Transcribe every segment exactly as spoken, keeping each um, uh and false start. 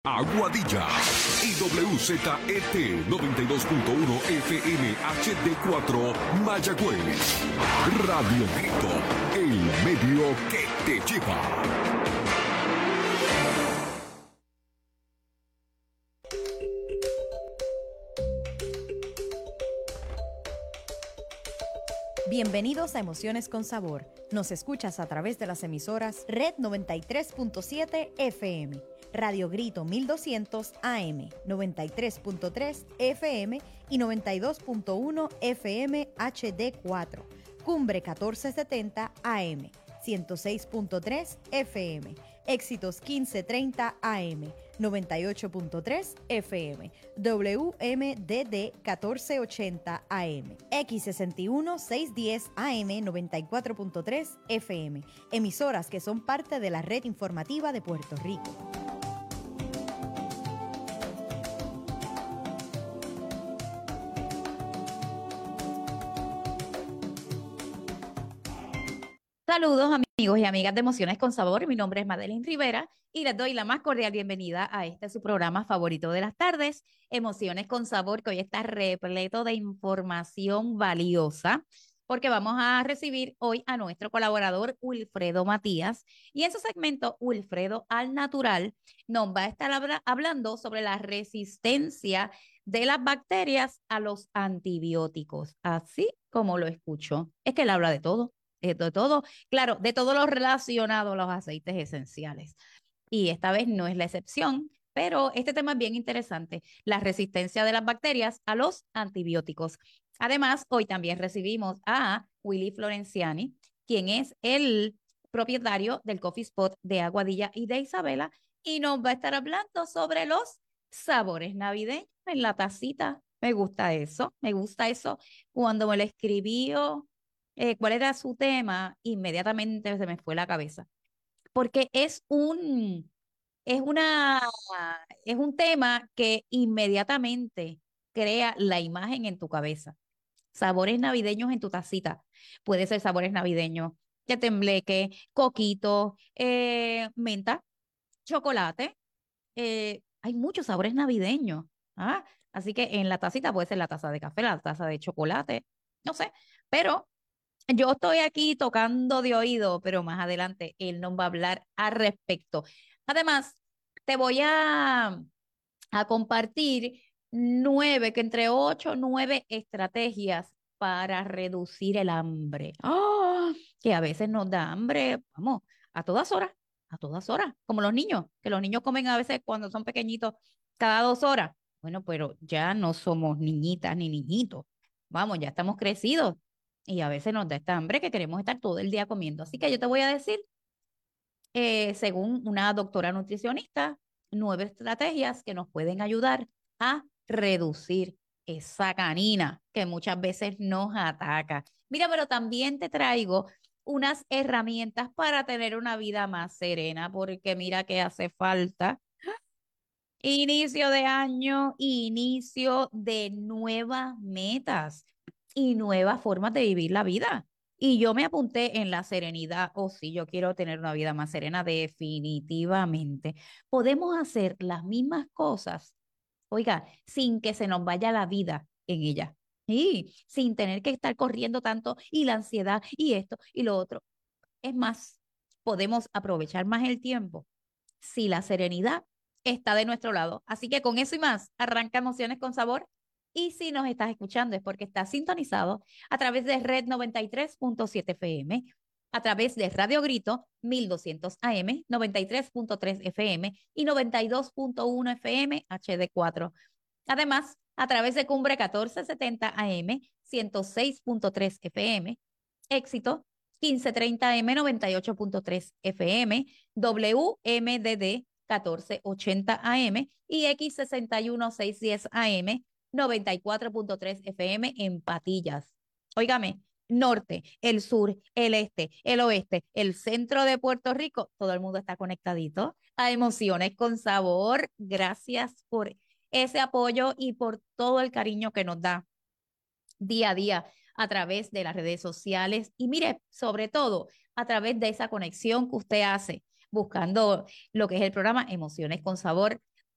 Aguadilla y W Z E T noventa y dos punto uno F M H D cuatro Mayagüez. Radio Grito, el medio que te lleva. Bienvenidos a Emociones con Sabor. Nos escuchas a través de las emisoras Red noventa y tres punto siete F M, Radio Grito mil doscientos A M, noventa y tres punto tres F M y noventa y dos punto uno F M H D cuatro, Cumbre catorce setenta A M, ciento seis punto tres F M, Éxitos quince treinta A M, noventa y ocho punto tres F M, W M D D catorce ochenta A M, X sesenta y uno seiscientos diez A M, noventa y cuatro punto tres F M, emisoras que son parte de la red informativa de Puerto Rico. Saludos amigos y amigas de Emociones con Sabor, mi nombre es Madeline Rivera y les doy la más cordial bienvenida a este su programa favorito de las tardes, Emociones con Sabor, que hoy está repleto de información valiosa, porque vamos a recibir hoy a nuestro colaborador Wilfredo Matías y en su segmento Wilfredo al Natural nos va a estar habla- hablando sobre la resistencia de las bacterias a los antibióticos, así como lo escucho. Es que él habla de todo. De todo, claro, de todo lo relacionado a los aceites esenciales. Y esta vez no es la excepción, pero este tema es bien interesante, la resistencia de las bacterias a los antibióticos. Además, hoy también recibimos a Willy Florenciani, quien es el propietario del Coffee Spot de Aguadilla y de Isabela, y nos va a estar hablando sobre los sabores navideños en la tacita. Me gusta eso, me gusta eso. Cuando me lo escribió eh, cuál era su tema, inmediatamente se me fue la cabeza, porque es un, es una, es un tema que inmediatamente crea la imagen en tu cabeza. Sabores navideños en tu tacita. Puede ser sabores navideños de tembleque, coquito, eh, menta, chocolate. eh, hay muchos sabores navideños. ¿Ah? Así que en la tacita puede ser la taza de café, la taza de chocolate, no sé, pero yo estoy aquí tocando de oído, pero más adelante él nos va a hablar al respecto. Además, te voy a, a compartir nueve, que entre ocho, nueve estrategias para reducir el hambre. ¡Ah! Que a veces nos da hambre, vamos, a todas horas, a todas horas, como los niños, que los niños comen a veces cuando son pequeñitos cada dos horas. Bueno, pero ya no somos niñitas ni niñitos. Vamos, ya estamos crecidos y a veces nos da esta hambre que queremos estar todo el día comiendo. Así que yo te voy a decir, eh, según una doctora nutricionista, nueve estrategias que nos pueden ayudar a reducir esa canina que muchas veces nos ataca. Mira, pero también te traigo unas herramientas para tener una vida más serena, porque mira que hace falta. Inicio de año, inicio de nuevas metas y nuevas formas de vivir la vida. Y yo me apunté en la serenidad. Oh, sí, yo quiero tener una vida más serena, definitivamente. Podemos hacer las mismas cosas, oiga, sin que se nos vaya la vida en ella. Y sin tener que estar corriendo tanto y la ansiedad y esto y lo otro. Es más, podemos aprovechar más el tiempo si la serenidad está de nuestro lado. Así que con eso y más, arranca Emociones con Sabor. Y si nos estás escuchando es porque estás sintonizado a través de Red noventa y tres punto siete F M, a través de Radio Grito mil doscientos A M, noventa y tres punto tres F M y noventa y dos punto uno F M H D cuatro. Además, a través de Cumbre catorce setenta A M, ciento seis punto tres F M, Éxito quince treinta M, noventa y ocho punto tres F M, W M D D catorce ochenta A M y X sesenta y uno seiscientos diez A M, noventa y cuatro punto tres F M en Patillas. Óigame, norte, el sur, el este, el oeste, el centro de Puerto Rico, todo el mundo está conectadito a Emociones con Sabor. Gracias por ese apoyo y por todo el cariño que nos da día a día a través de las redes sociales y mire, sobre todo a través de esa conexión que usted hace buscando lo que es el programa Emociones con Sabor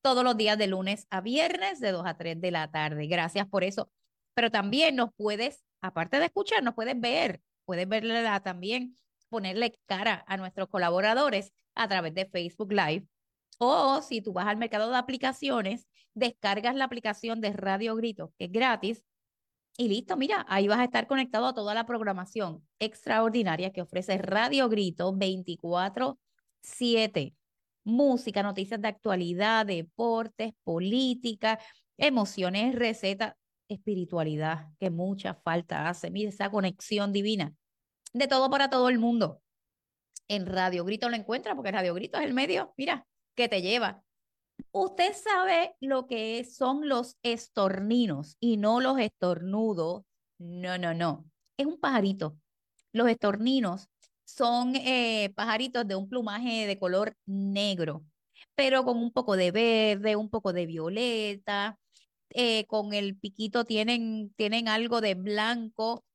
todos los días de lunes a viernes de dos a tres de la tarde. Gracias por eso. Pero también nos puedes, aparte de escuchar, nos puedes ver, puedes verla también, ponerle cara a nuestros colaboradores a través de Facebook Live. O si tú vas al mercado de aplicaciones, descargas la aplicación de Radio Grito, que es gratis, y listo, mira, ahí vas a estar conectado a toda la programación extraordinaria que ofrece Radio Grito veinticuatro siete. Música, noticias de actualidad, deportes, política, emociones, recetas, espiritualidad, que mucha falta hace. Mira esa conexión divina. De todo para todo el mundo. En Radio Grito lo encuentra porque Radio Grito es el medio, mira, que te lleva. Usted sabe lo que son los estorninos y no los estornudos. No, no, no. Es un pajarito. Los estorninos son eh, pajaritos de un plumaje de color negro, pero con un poco de verde, un poco de violeta. Eh, con el piquito tienen, tienen algo de blanco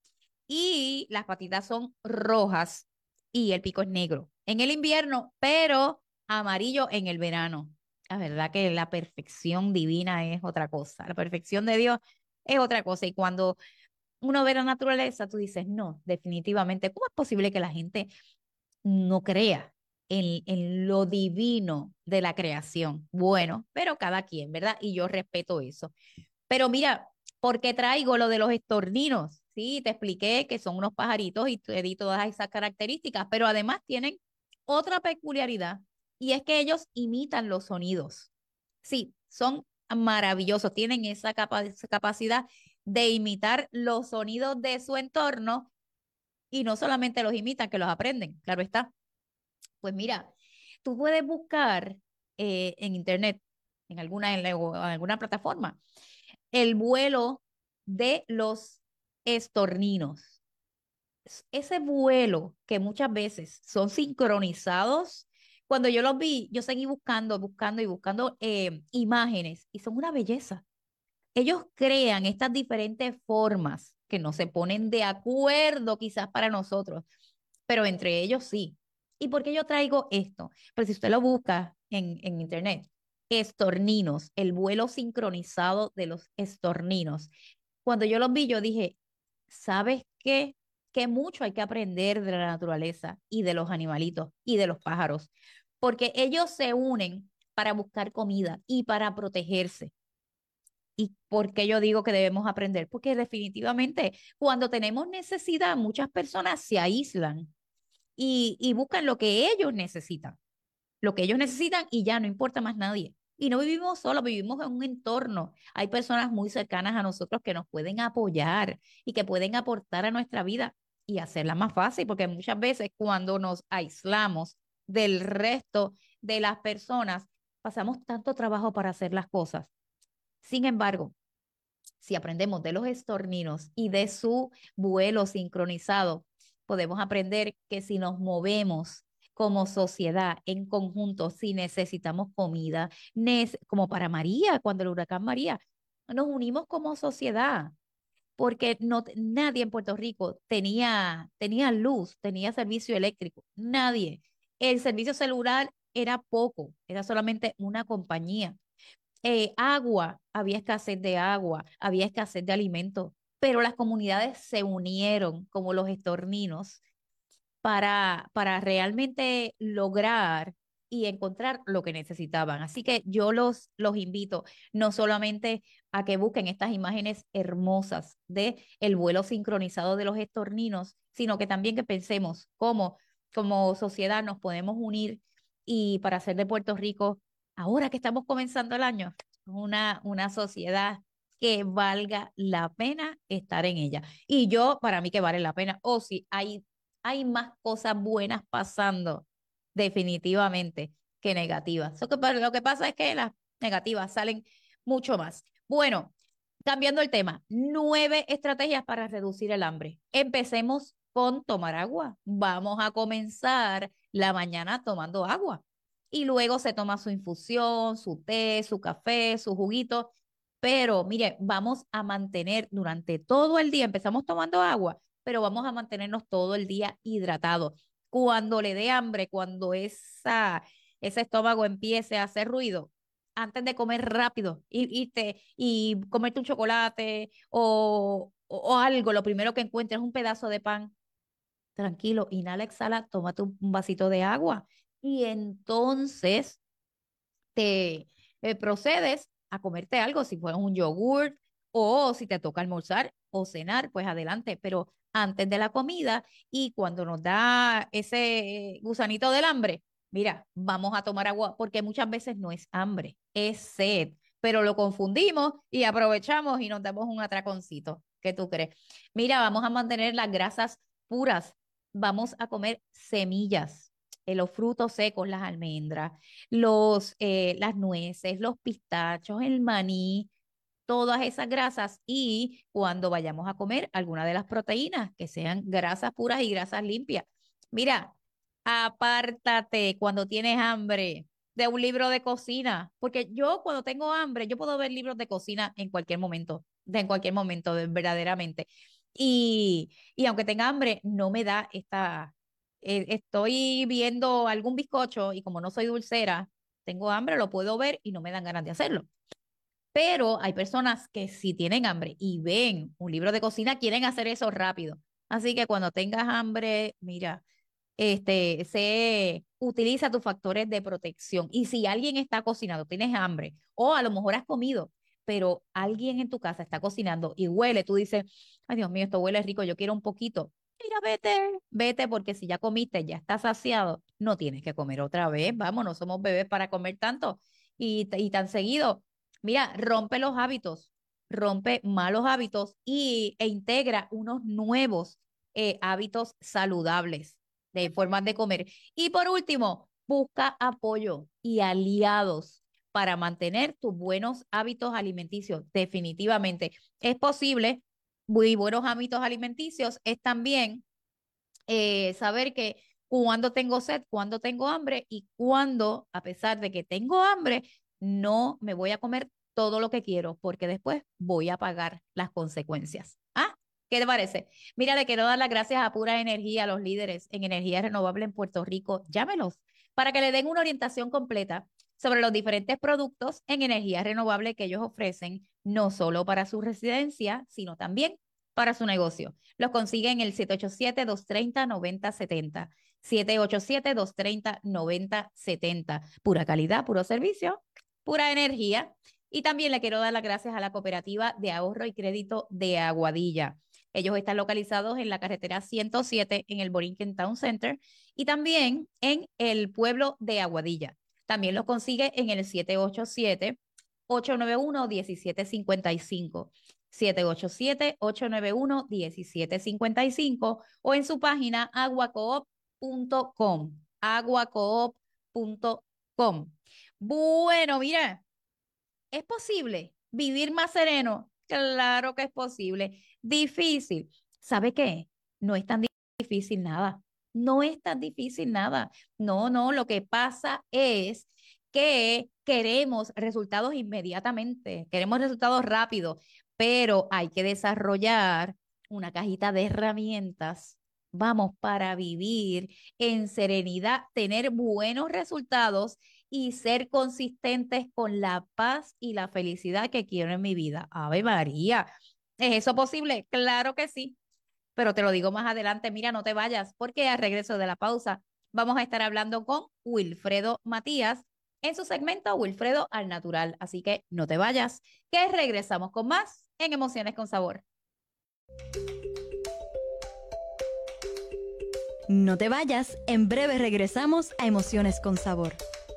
y las patitas son rojas y el pico es negro en el invierno, pero amarillo en el verano. La verdad que la perfección divina es otra cosa, la perfección de Dios es otra cosa. Y cuando uno ve la naturaleza, tú dices, no, definitivamente, ¿cómo es posible que la gente no crea en, en lo divino de la creación? Bueno, pero cada quien, ¿verdad? Y yo respeto eso. Pero mira, ¿por qué traigo lo de los estorninos? Sí, te expliqué que son unos pajaritos y te di todas esas características, pero además tienen otra peculiaridad y es que ellos imitan los sonidos. Sí, son maravillosos, tienen esa, capa esa capacidad de imitar los sonidos de su entorno y no solamente los imitan, que los aprenden, claro está. Pues mira, tú puedes buscar eh, en internet, en alguna, en, la- o en alguna plataforma, el vuelo de los estorninos. Es- Ese vuelo que muchas veces son sincronizados, cuando yo los vi, yo seguí buscando, buscando y buscando eh, imágenes y son una belleza. Ellos crean estas diferentes formas que no se ponen de acuerdo quizás para nosotros, pero entre ellos sí. ¿Y por qué yo traigo esto? Pues si usted lo busca en, en internet, estorninos, el vuelo sincronizado de los estorninos. Cuando yo los vi, yo dije, ¿sabes qué? Que mucho hay que aprender de la naturaleza y de los animalitos y de los pájaros, porque ellos se unen para buscar comida y para protegerse. ¿Y por qué yo digo que debemos aprender? Porque definitivamente cuando tenemos necesidad, muchas personas se aíslan y, y buscan lo que ellos necesitan, lo que ellos necesitan y ya no importa más nadie. Y no vivimos solos, vivimos en un entorno. Hay personas muy cercanas a nosotros que nos pueden apoyar y que pueden aportar a nuestra vida y hacerla más fácil, porque muchas veces cuando nos aislamos del resto de las personas, pasamos tanto trabajo para hacer las cosas. Sin embargo, si aprendemos de los estorninos y de su vuelo sincronizado, podemos aprender que si nos movemos como sociedad en conjunto, si necesitamos comida, como para María, cuando el huracán María, nos unimos como sociedad, porque no, nadie en Puerto Rico tenía, tenía luz, tenía servicio eléctrico, nadie. El servicio celular era poco, era solamente una compañía. Eh, agua, había escasez de agua, había escasez de alimentos, pero las comunidades se unieron como los estorninos para, para realmente lograr y encontrar lo que necesitaban. Así que yo los, los invito no solamente a que busquen estas imágenes hermosas de el vuelo sincronizado de los estorninos, sino que también que pensemos cómo como sociedad nos podemos unir y para hacer de Puerto Rico, ahora que estamos comenzando el año, una, una sociedad que valga la pena estar en ella. Y yo, para mí que vale la pena, o si hay hay más cosas buenas pasando, definitivamente, que negativas. Lo que, pa- lo que pasa es que las negativas salen mucho más. Bueno, cambiando el tema, nueve estrategias para reducir el hambre. Empecemos con tomar agua. Vamos a comenzar la mañana tomando agua. Y luego se toma su infusión, su té, su café, su juguito. Pero mire, vamos a mantener durante todo el día, empezamos tomando agua, pero vamos a mantenernos todo el día hidratados. Cuando le dé hambre, cuando esa, ese estómago empiece a hacer ruido, antes de comer rápido y, y, te, y comerte un chocolate o, o, o algo, lo primero que encuentres es un pedazo de pan, tranquilo, inhala, exhala, tómate un, un vasito de agua y entonces te eh, procedes a comerte algo, si fue un yogur o si te toca almorzar o cenar, pues adelante, pero antes de la comida y cuando nos da ese gusanito del hambre, mira, vamos a tomar agua porque muchas veces no es hambre, es sed, pero lo confundimos y aprovechamos y nos damos un atraconcito. ¿Qué tú crees? Mira, vamos a mantener las grasas puras, vamos a comer semillas, eh, los frutos secos, las almendras, los, eh, las nueces, los pistachos, el maní, todas esas grasas y cuando vayamos a comer alguna de las proteínas que sean grasas puras y grasas limpias. Mira, apártate cuando tienes hambre de un libro de cocina, porque yo cuando tengo hambre, yo puedo ver libros de cocina en cualquier momento, de en cualquier momento, de- verdaderamente. Y, y aunque tenga hambre, no me da esta, eh, estoy viendo algún bizcocho y como no soy dulcera, tengo hambre, lo puedo ver y no me dan ganas de hacerlo. Pero hay personas que si tienen hambre y ven un libro de cocina, quieren hacer eso rápido. Así que cuando tengas hambre, mira, este, se utiliza tus factores de protección. Y si alguien está cocinando, tienes hambre, o a lo mejor has comido, pero alguien en tu casa está cocinando y huele, tú dices, ay Dios mío, esto huele rico, yo quiero un poquito. Mira, vete, vete, porque si ya comiste, ya estás saciado, no tienes que comer otra vez. Vamos, no somos bebés para comer tanto y, y tan seguido. Mira, rompe los hábitos, rompe malos hábitos y, e integra unos nuevos eh, hábitos saludables de formas de comer. Y por último, busca apoyo y aliados para mantener tus buenos hábitos alimenticios. Definitivamente es posible. Muy buenos hábitos alimenticios es también eh, saber que cuando tengo sed, cuando tengo hambre y cuando, a pesar de que tengo hambre, no me voy a comer todo lo que quiero, porque después voy a pagar las consecuencias. ¿Ah? ¿Qué te parece? Mira, le quiero dar las gracias a Pura Energía, a los líderes en energía renovable en Puerto Rico. Llámelos para que le den una orientación completa sobre los diferentes productos en energía renovable que ellos ofrecen, no solo para su residencia, sino también para su negocio. Los consigue en el siete ocho siete, dos tres cero, nueve cero siete cero. siete ocho siete, dos tres cero, nueve cero siete cero. Pura calidad, puro servicio, pura energía. Y también le quiero dar las gracias a la Cooperativa de Ahorro y Crédito de Aguadilla. Ellos están localizados en la carretera ciento siete en el Borinquen Town Center y también en el pueblo de Aguadilla. También los consigue en el siete ocho siete, ocho nueve uno, uno siete cinco cinco. siete ocho siete, ocho nueve uno, uno siete cinco cinco o en su página aguacoop punto com, aguacoop punto com. Bueno, mira, ¿es posible vivir más sereno? Claro que es posible. Difícil. ¿Sabe qué? No es tan difícil nada. No es tan difícil nada. No, no, lo que pasa es que queremos resultados inmediatamente, queremos resultados rápidos, pero hay que desarrollar una cajita de herramientas, vamos, para vivir en serenidad, tener buenos resultados y ser consistentes con la paz y la felicidad que quiero en mi vida. Ave María, ¿es eso posible? Claro que sí, pero te lo digo más adelante. Mira, no te vayas, porque al regreso de la pausa vamos a estar hablando con Wilfredo Matías en su segmento Wilfredo al Natural. Así que no te vayas, que regresamos con más en Emociones con Sabor. No te vayas, en breve regresamos a Emociones con Sabor.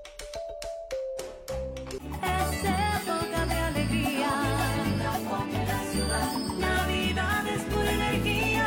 Es época de alegría, Navidad es pura energía.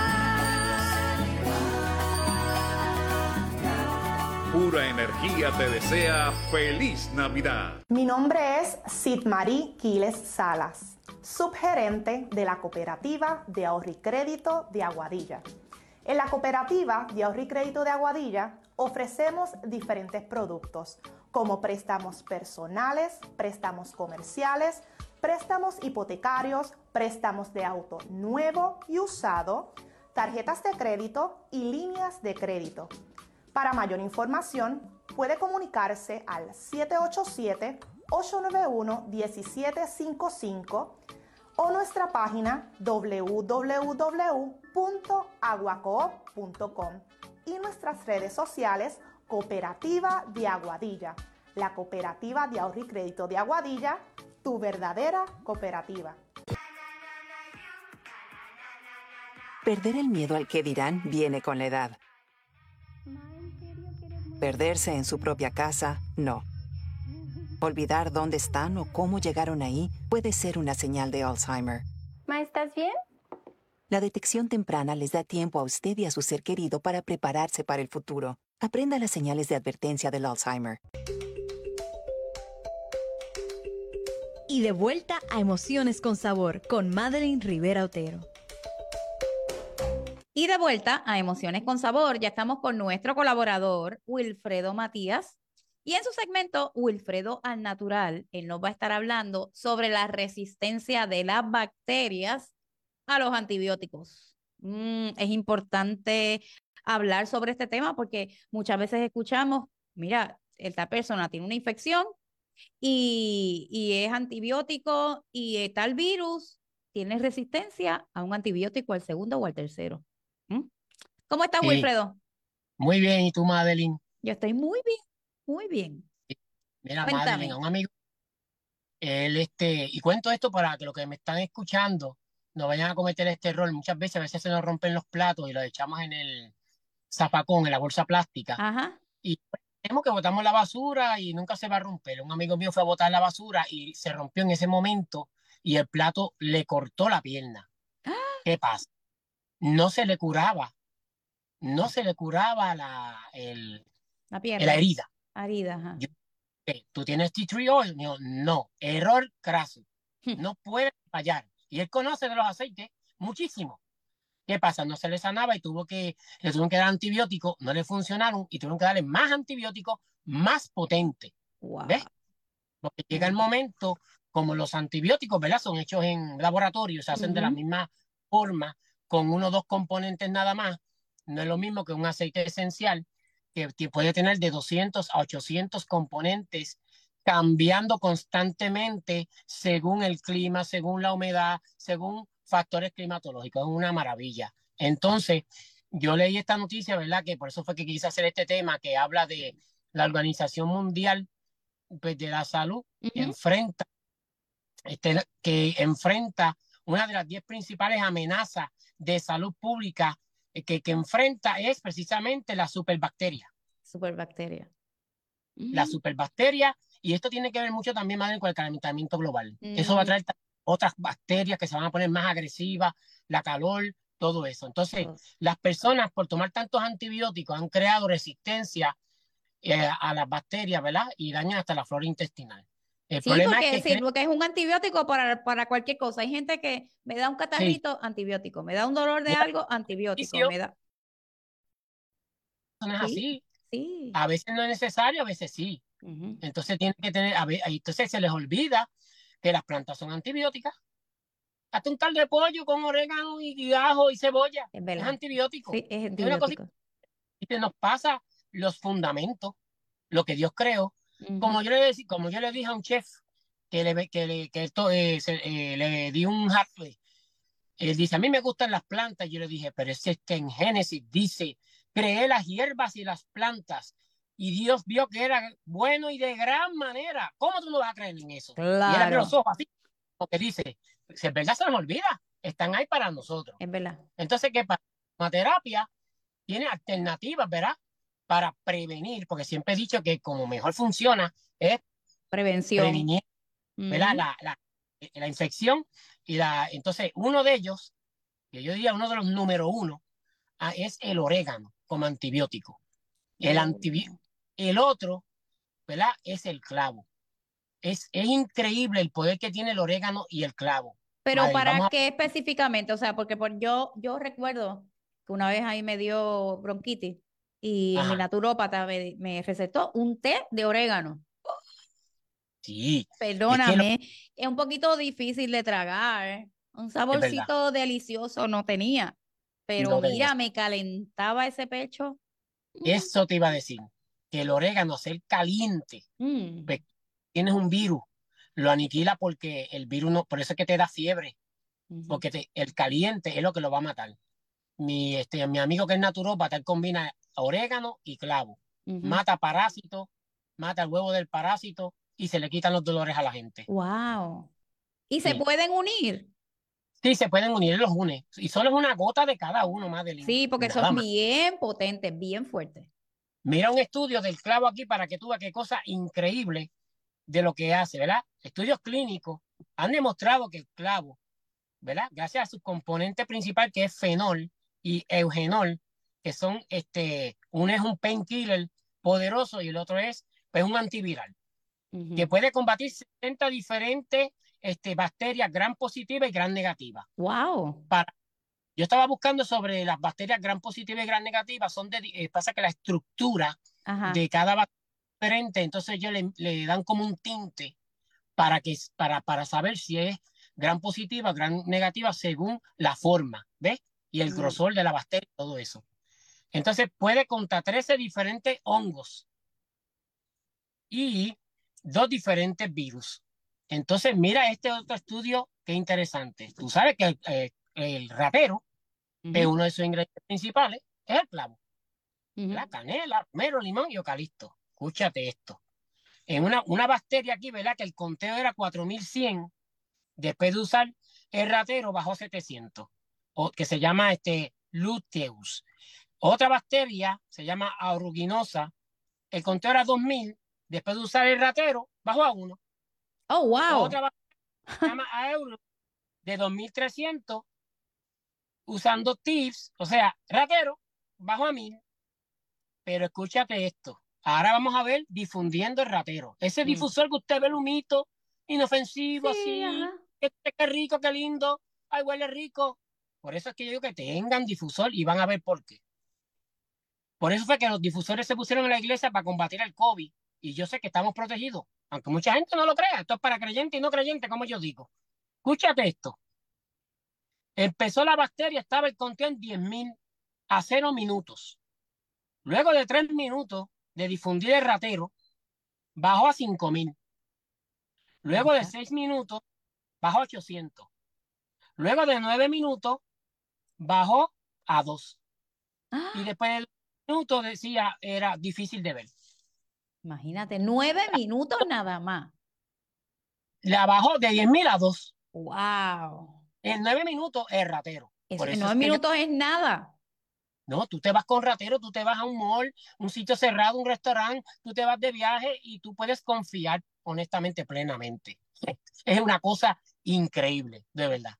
Pura Energía te desea feliz Navidad. Mi nombre es Sidmarí Quiles Salas, subgerente de la Cooperativa de Ahorro y Crédito de Aguadilla. En la Cooperativa de Ahorro y Crédito de Aguadilla ofrecemos diferentes productos como préstamos personales, préstamos comerciales, préstamos hipotecarios, préstamos de auto nuevo y usado, tarjetas de crédito y líneas de crédito. Para mayor información, puede comunicarse al siete ocho siete, ocho nueve uno, uno siete cinco cinco o nuestra página w w w punto aguacoop punto com y nuestras redes sociales Cooperativa de Aguadilla, la Cooperativa de Ahorro y Crédito de Aguadilla, tu verdadera cooperativa. Perder el miedo al que dirán viene con la edad. Perderse en su propia casa, no. Olvidar dónde están o cómo llegaron ahí puede ser una señal de Alzheimer. Ma, ¿estás bien? La detección temprana les da tiempo a usted y a su ser querido para prepararse para el futuro. Aprenda las señales de advertencia del Alzheimer. Y de vuelta a Emociones con Sabor con Madeline Rivera Otero. Y de vuelta a Emociones con Sabor, ya estamos con nuestro colaborador, Wilfredo Matías. Y en su segmento, Wilfredo al Natural, él nos va a estar hablando sobre la resistencia de las bacterias a los antibióticos. Mm, es importante hablar sobre este tema porque muchas veces escuchamos, mira, esta persona tiene una infección y, y es antibiótico y eh, tal virus tiene resistencia a un antibiótico al segundo o al tercero. ¿Mm? ¿Cómo estás, Sí, Wilfredo? muy bien. ¿Y tú, Madeline? Yo estoy muy bien, muy bien. Mira, Madeline, a Cuéntame. un amigo, él, este, y cuento esto para que los que me están escuchando no vayan a cometer este error. Muchas veces, a veces se nos rompen los platos y los echamos en el zapacón, en la bolsa plástica. Ajá. Y tenemos que botamos la basura y nunca se va a romper. Un amigo mío fue a botar la basura y se rompió en ese momento y el plato le cortó la pierna. ¿Qué pasa? No se le curaba, no se le curaba la, el, La la pierna, herida. herida, ajá. Yo, "Ok, ¿tú tienes tea tree oil?" Me dijo, no, error craso, no puede fallar. Y él conoce de los aceites muchísimo. ¿Qué pasa? No se le sanaba y tuvo que, le tuvieron que dar antibióticos, no le funcionaron y tuvieron que darle más antibióticos más potentes. Wow. ¿Ves? Porque llega el momento, como los antibióticos, ¿verdad? Son hechos en laboratorio, se hacen de la Ujú. misma forma, con uno o dos componentes nada más. No es lo mismo que un aceite esencial, que, que puede tener de doscientos a ochocientos componentes, cambiando constantemente según el clima, según la humedad, según factores climatológicos. Es una maravilla. Entonces, yo leí esta noticia, ¿verdad? Que por eso fue que quise hacer este tema, que habla de la Organización Mundial pues, de la Salud, que Ujú. enfrenta, este, que enfrenta una de las diez principales amenazas de salud pública eh, que, que enfrenta es precisamente la superbacteria. Superbacteria. La Mm. superbacteria, y esto tiene que ver mucho también más con el calentamiento global. Eso va a Mm. traer otras bacterias que se van a poner más agresivas, la calor, todo eso. Entonces, Oh. las personas por tomar tantos antibióticos han creado resistencia eh, a las bacterias, ¿verdad? Y dañan hasta la flora intestinal. El Sí, problema porque, es que sí, cre- porque es un antibiótico para, para cualquier cosa. Hay gente que me da un sí, catarrito, antibiótico. Me da un dolor de mira, algo, antibiótico. inicio, Me da... no es Sí, así. sí. A veces no es necesario, a veces sí. Ujú. Entonces tiene que tener, a ve- entonces se les olvida que las plantas son antibióticas. Hasta un tal de pollo con orégano y, y ajo y cebolla Es es verdad. antibiótico. Sí, es Es una cosa antibiótico. y se nos pasa los fundamentos, lo que Dios creó. Ujú. Como yo le, decí- como yo le dije a un chef que le, que le, que esto, eh, se- eh, le di un Hartley, él dice, a mí me gustan las plantas. Yo le dije, pero es que en Génesis dice, creé las hierbas y las plantas. Y Dios vio que era bueno y de gran manera. ¿Cómo tú no vas a creer en eso? Y él abrió los Claro, ojos así, porque dice, si es verdad se nos olvida, están ahí para nosotros. es verdad. Entonces, ¿qué pasa? La terapia tiene alternativas, ¿verdad? Para prevenir, porque siempre he dicho que como mejor funciona es Prevención. prevenir, ¿verdad? Ujú. La, la, la infección y la, entonces uno de ellos, que yo diría uno de los número uno, ah, es el orégano como antibiótico. El, Oh. antibi el otro, ¿verdad? Es el clavo. Es, es increíble el poder que tiene el orégano y el clavo. Pero Madre, ¿para vamos a... qué específicamente? O sea, porque por yo, yo recuerdo que una vez ahí me dio bronquitis y mi Ajá, naturópata me, me recetó un té de orégano. sí, es que lo, Perdóname, es un poquito difícil de tragar. Un es verdad, saborcito delicioso no tenía. Pero no tenía mira, eso. me calentaba ese pecho. Mm, Eso te iba a decir, que el orégano, ser caliente, mm. pues, tienes un virus, lo aniquila porque el virus no, por eso es que te da fiebre, Ujú. porque te- el caliente es lo que lo va a matar. Mi, este, mi amigo que es naturópata, él combina orégano y clavo. Ujú. Mata parásitos, mata el huevo del parásito y se le quitan los dolores a la gente. Wow. ¿Y se Sí, pueden unir? sí, se pueden unir, él los une. Y solo es una gota de cada uno, Madeline. Sí, porque son Nada más. bien potentes, bien fuertes. Mira un estudio del clavo aquí para que tú veas qué cosa increíble de lo que hace, ¿verdad? Estudios clínicos han demostrado que el clavo, ¿verdad? Gracias a su componente principal que es fenol y eugenol, que son, este, uno es un painkiller poderoso y el otro es pues, un antiviral, Ujú. que puede combatir setenta diferentes este, bacterias gram positivas y gram negativas. Wow. Para, yo estaba buscando sobre las bacterias gram positivas y gram negativas, son de, eh, pasa que la estructura Ajá. de cada bacteria es diferente, entonces ellos le, le dan como un tinte para, que, para, para saber si es gran positiva, gran negativa, según la forma, ¿ves? Y el Ujú. grosor de la bacteria, todo eso. Entonces puede contra trece diferentes hongos y dos diferentes virus. Entonces mira este otro estudio, qué interesante. Tú sabes que el, eh, el ratero, que Ujú. uno de sus ingredientes principales es el clavo, Ujú. la canela, romero, limón y eucalipto. Escúchate esto. En una, una bacteria aquí, ¿verdad? Que el conteo era cuatro mil cien. Después de usar el ratero, bajó setecientos, o, que se llama este, luteus. Otra bacteria se llama aeruginosa. El conteo era dos mil. Después de usar el ratero, bajó a uno. Oh, wow. Otra bacteria se llama aeru de dos mil trescientos. Usando tips, o sea, ratero, bajó a mil. Pero escúchate esto. Ahora vamos a ver difundiendo el ratero. Ese Mm. difusor que usted ve el humito, inofensivo, Sí, así, ajá. que qué rico, qué lindo, ay, huele rico. Por eso es que yo digo que tengan difusor y van a ver por qué. Por eso fue que los difusores se pusieron en la iglesia para combatir el COVID. Y yo sé que estamos protegidos, aunque mucha gente no lo crea. Esto es para creyentes y no creyentes, como yo digo. Escúchate esto. Empezó la bacteria, estaba el conteo en diez mil a cero minutos. Luego de tres minutos de difundir el ratero, bajó a cinco mil. Luego de Ajá. seis minutos, bajó a ochocientos. Luego de nueve minutos, bajó a dos. Y Ah, después del minuto decía, era difícil de ver. imagínate, nueve minutos nada más. La bajó de diez mil a dos. Wow. En nueve minutos, el ratero. Eso Por en eso nueve es que yo, minutos es nada. no, tú te vas con ratero, tú te vas a un mall, un sitio cerrado, un restaurante, tú te vas de viaje y tú puedes confiar honestamente, plenamente. Es una cosa increíble, de verdad.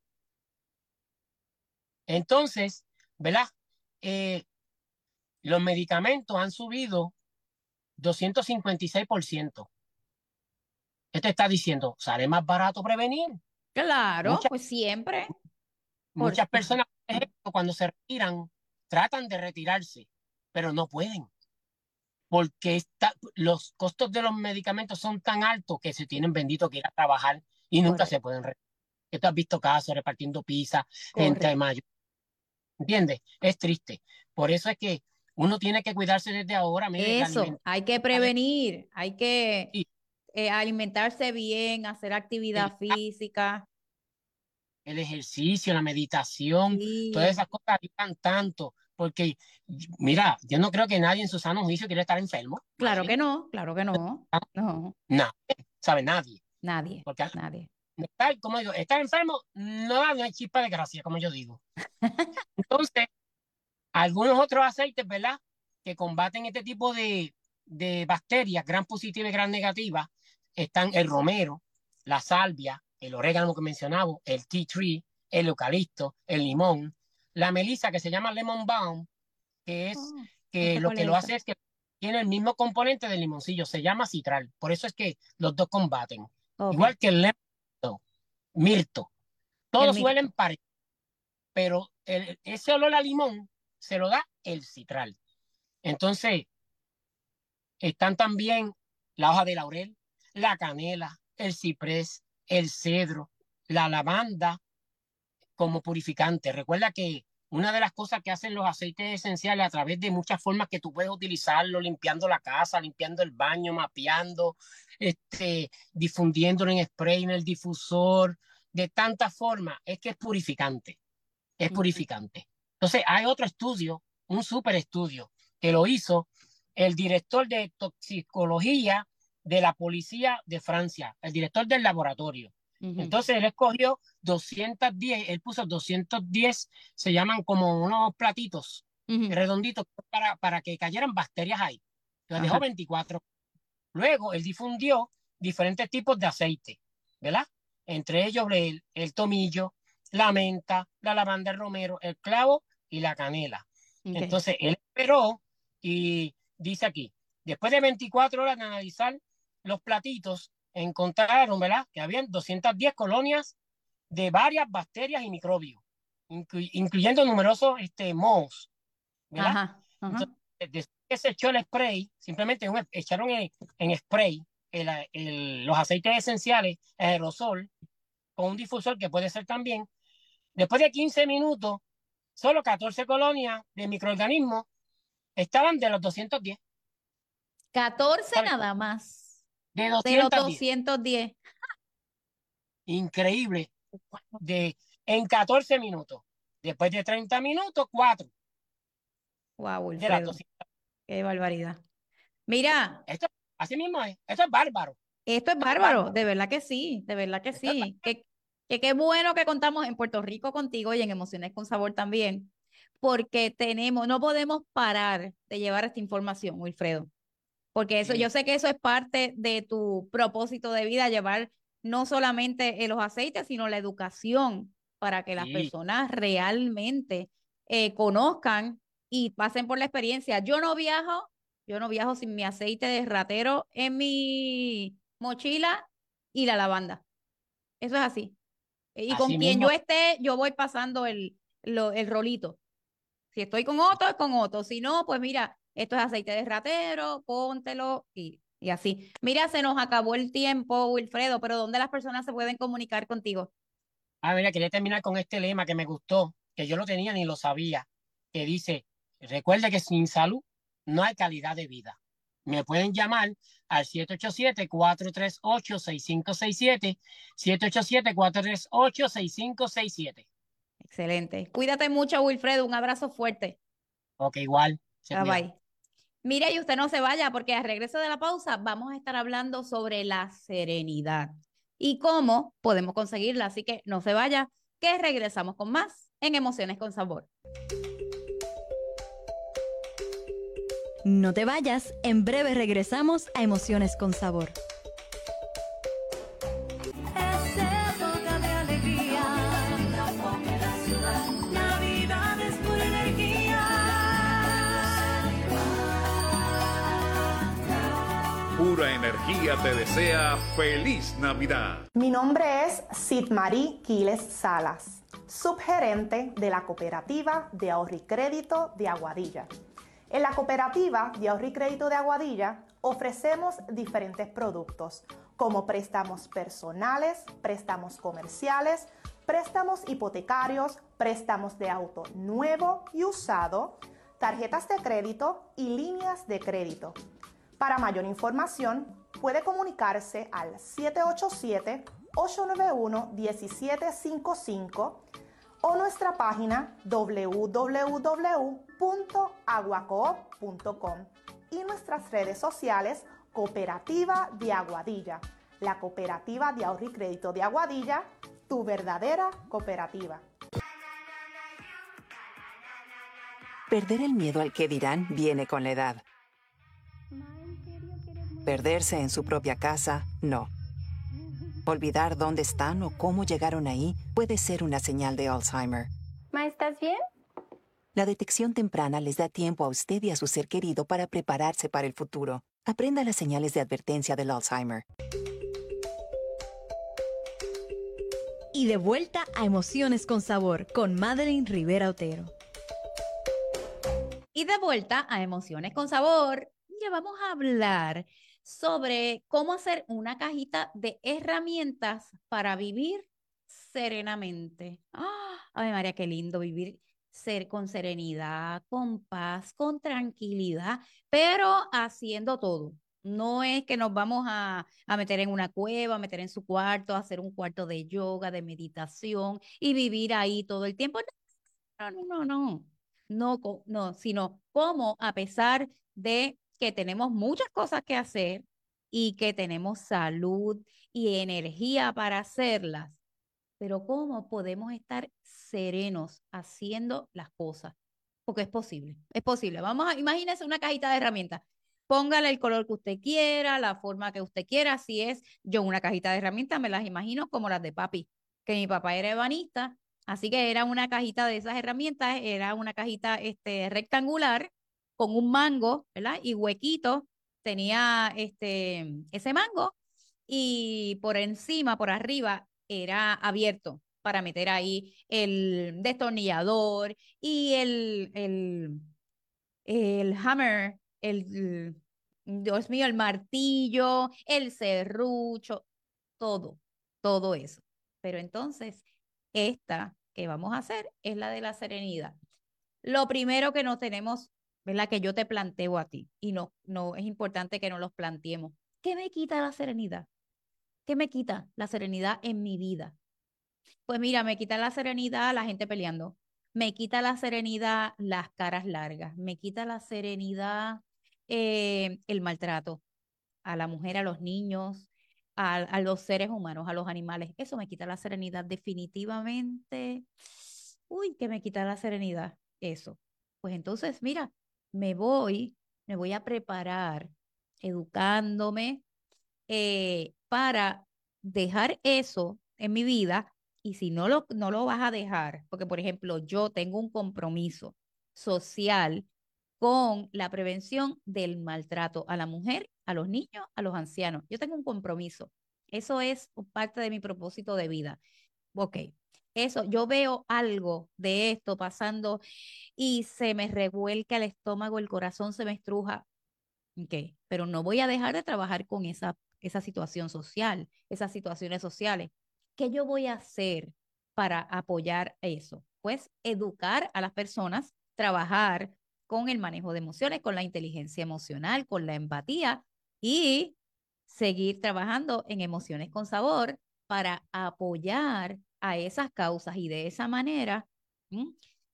Entonces, ¿verdad? Eh, los medicamentos han subido doscientos cincuenta y seis por ciento. Esto está diciendo, sale más barato prevenir. Claro, Muchas, pues siempre. Por, muchas personas, por ejemplo, cuando se retiran, tratan de retirarse, pero no pueden, porque está, los costos de los medicamentos son tan altos que se tienen bendito que ir a trabajar y nunca se correcto, pueden retirar. Tú has visto casos repartiendo pizza, gente correcto. mayor, ¿entiendes? Es triste. Por eso es que uno tiene que cuidarse desde ahora. Mire, la Eso, alimentación, hay que prevenir, hay que sí, eh, alimentarse bien, hacer el, actividad física. el ejercicio, la meditación, todas Sí, esas cosas ayudan tanto, porque mira, yo no creo que nadie en su sano juicio quiera estar enfermo, claro que Madeline. no, claro que no. No, No, sabe nadie. nadie, Porque nadie. estar, como digo, estar enfermo no, no hay chispa de gracia, como yo digo. Entonces, algunos otros aceites, ¿verdad? Que combaten este tipo de, de bacterias, gran positiva y gran negativa, están el romero, la salvia, el orégano que mencionaba, el tea tree, el eucalipto, el limón, la melisa que se llama lemon balm, que es Oh, no que sé lo cuál que es lo esa. hace es que tiene el mismo componente del limoncillo, se llama citral. Por eso es que los dos combaten. Ok, Igual que el lemon, mirto, el todos huelen mirto. parecido, pero el, ese olor a limón se lo da el citral. Entonces, están también la hoja de laurel, la canela, el ciprés, el cedro, la lavanda como purificante. Recuerda que Una de las cosas que hacen los aceites esenciales a través de muchas formas que tú puedes utilizarlo, limpiando la casa, limpiando el baño, mapeando, este, difundiéndolo en spray, en el difusor, de tantas formas, es que es purificante, es Ujú. purificante. Entonces, hay otro estudio, un super estudio, que lo hizo el director de toxicología de la policía de Francia, el director del laboratorio. Ujú. Entonces él escogió doscientos diez, él puso doscientos diez, se llaman como unos platitos Ujú. redonditos para, para que cayeran bacterias ahí. Los dejó Ajá. veinticuatro. Luego él difundió diferentes tipos de aceite, ¿verdad? Entre ellos el, el tomillo, la menta, la lavanda, el romero, el clavo y la canela. Ok. Entonces él esperó y dice aquí, después de veinticuatro horas de analizar los platitos, encontraron, ¿verdad?, que habían doscientas diez colonias de varias bacterias y microbios, inclu- incluyendo numerosos este, mohos, ¿verdad? Ajá. Ajá. Entonces, después que se echó el spray, simplemente un- echaron en, en spray el- el- los aceites esenciales, el aerosol, con un difusor que puede ser también. Después de quince minutos, solo catorce colonias de microorganismos estaban de los doscientos diez, catorce ¿sabes? nada más De de los doscientos diez. doscientos diez. Increíble. De, en catorce minutos. Después de treinta minutos, cuatro Wow, de las Wilfredo, doscientas. qué barbaridad. Mira, Esto, así mismo es. Esto es bárbaro. esto es Esto es bárbaro, bárbaro. de verdad que sí, de verdad que Esto es sí. Que, que qué bueno que contamos en Puerto Rico contigo y en Emociones con Sabor también, porque tenemos, no podemos parar de llevar esta información, Wilfredo, porque eso, Sí, yo sé que eso es parte de tu propósito de vida, llevar no solamente eh, los aceites, sino la educación para que las sí. personas realmente eh, conozcan y pasen por la experiencia. Yo no viajo, yo no viajo sin mi aceite de ratero en mi mochila y la lavanda. Eso es así. Y con Así quien yo mismo. esté, yo voy pasando el, lo- el rolito. Si estoy con Otto, es con Otto. Si no, pues mira, esto es aceite de ratero, póntelo y, y así. Mira, se nos acabó el tiempo, Wilfredo, pero ¿dónde las personas se pueden comunicar contigo? Ah, mira, quería terminar con este lema que me gustó, que yo lo tenía ni lo sabía, que dice, recuerde que sin salud no hay calidad de vida. Me pueden llamar al siete ocho siete, cuatro tres ocho, seis cinco seis siete, siete ocho siete, cuatro tres ocho, seis cinco seis siete. Excelente. Cuídate mucho, Wilfredo. Un abrazo fuerte. Ok, igual, se Bye cuidan. bye. Mira, y usted no se vaya porque al regreso de la pausa vamos a estar hablando sobre la serenidad y cómo podemos conseguirla. Así que no se vaya, que regresamos con más en Emociones con Sabor. No te vayas, en breve regresamos a Emociones con Sabor. Es época de alegría. Navidad es pura energía. Pura Energía te desea feliz Navidad. Mi nombre es Sidmarí Quiles Salas, subgerente de la Cooperativa de Ahorro y Crédito de Aguadilla. En la Cooperativa de Ahorro y Crédito de Aguadilla ofrecemos diferentes productos como préstamos personales, préstamos comerciales, préstamos hipotecarios, préstamos de auto nuevo y usado, tarjetas de crédito y líneas de crédito. Para mayor información, puede comunicarse al siete ocho siete, ocho nueve uno, uno siete cinco cinco o nuestra página w w w punto aguacoop punto com y nuestras redes sociales Cooperativa de Aguadilla, la Cooperativa de Ahorro y Crédito de Aguadilla, tu verdadera cooperativa. Perder el miedo al que dirán viene con la edad. Perderse en su propia casa, no. Olvidar dónde están o cómo llegaron ahí puede ser una señal de Alzheimer. Ma, ¿estás bien? La detección temprana les da tiempo a usted y a su ser querido para prepararse para el futuro. Aprenda las señales de advertencia del Alzheimer. Y de vuelta a Emociones con Sabor con Madeline Rivera Otero. Y de vuelta a Emociones con Sabor, ya vamos a hablar sobre cómo hacer una cajita de herramientas para vivir serenamente. ¡Ah! Ay, María, qué lindo vivir ser con serenidad, con paz, con tranquilidad, pero haciendo todo. No es que nos vamos a, a meter en una cueva, a meter en su cuarto, a hacer un cuarto de yoga, de meditación y vivir ahí todo el tiempo. No, no, no, no, no, co- no, sino cómo a pesar de que tenemos muchas cosas que hacer y que tenemos salud y energía para hacerlas, pero cómo podemos estar serenos haciendo las cosas, porque es posible, es posible. Vamos a, imagínese una cajita de herramientas. Póngale el color que usted quiera, la forma que usted quiera. Si es yo una cajita de herramientas, me las imagino como las de papi, que mi papá era ebanista, así que era una cajita de esas herramientas, era una cajita este, rectangular con un mango, ¿verdad? Y huequito, tenía este, ese mango y por encima, por arriba, era abierto para meter ahí el destornillador y el, el, el hammer, el, Dios mío, el martillo, el serrucho, todo, todo eso. Pero entonces, esta que vamos a hacer es la de la serenidad. Lo primero que nos tenemos, ¿verdad? Que yo te planteo a ti, y no, no, es importante que nos los planteemos. ¿Qué me quita la serenidad? ¿Qué me quita la serenidad en mi vida? Pues mira, me quita la serenidad la gente peleando, me quita la serenidad las caras largas, me quita la serenidad eh, el maltrato a la mujer, a los niños, a, a los seres humanos, a los animales. Eso me quita la serenidad definitivamente. Uy, que me quita la serenidad. Eso. Pues entonces, mira, me voy, me voy a preparar educándome eh, para dejar eso en mi vida y si no lo, no lo vas a dejar, porque por ejemplo yo tengo un compromiso social con la prevención del maltrato a la mujer, a los niños, a los ancianos. Yo tengo un compromiso. Eso es parte de mi propósito de vida. Ok, eso, yo veo algo de esto pasando y se me revuelca el estómago, el corazón se me estruja. Ok, pero no voy a dejar de trabajar con esa, esa situación social, esas situaciones sociales. ¿Qué yo voy a hacer para apoyar eso? Pues educar a las personas, trabajar con el manejo de emociones, con la inteligencia emocional, con la empatía y seguir trabajando en emociones con sabor para apoyar a esas causas y de esa manera ¿m?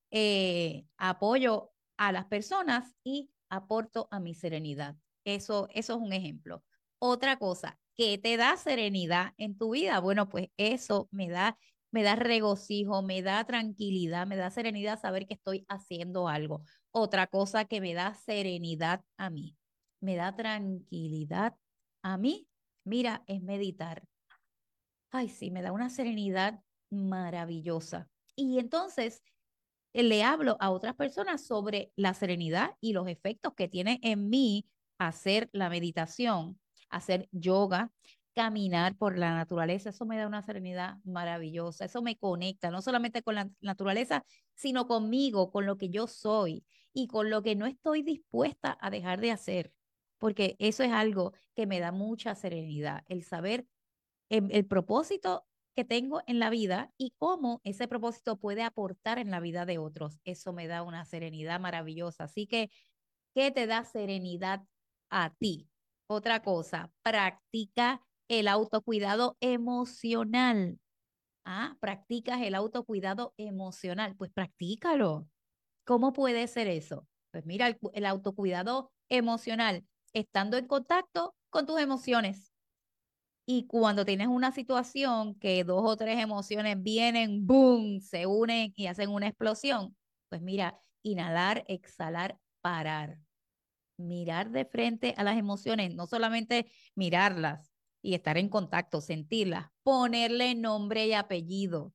eh, apoyo a las personas y aporto a mi serenidad. Eso, eso es un ejemplo. Otra cosa, ¿qué te da serenidad en tu vida? Bueno, pues eso me da, me da regocijo, me da tranquilidad, me da serenidad saber que estoy haciendo algo. Otra cosa que me da serenidad a mí, me da tranquilidad a mí, mira, es meditar. Ay, sí, me da una serenidad maravillosa. Y entonces eh, le hablo a otras personas sobre la serenidad y los efectos que tiene en mí hacer la meditación, hacer yoga, caminar por la naturaleza. Eso me da una serenidad maravillosa. Eso me conecta no solamente con la naturaleza, sino conmigo, con lo que yo soy y con lo que no estoy dispuesta a dejar de hacer. Porque eso es algo que me da mucha serenidad, el saber el, el propósito que tengo en la vida y cómo ese propósito puede aportar en la vida de otros. Eso me da una serenidad maravillosa. Así que, ¿qué te da serenidad a ti? Otra cosa, practica el autocuidado emocional. Ah, practicas el autocuidado emocional. Pues practícalo. ¿Cómo puede ser eso? Pues mira, el, el autocuidado emocional, estando en contacto con tus emociones. Y cuando tienes una situación que dos o tres emociones vienen, boom, se unen y hacen una explosión, pues mira, inhalar, exhalar, parar. Mirar de frente a las emociones, no solamente mirarlas y estar en contacto, sentirlas, ponerle nombre y apellido.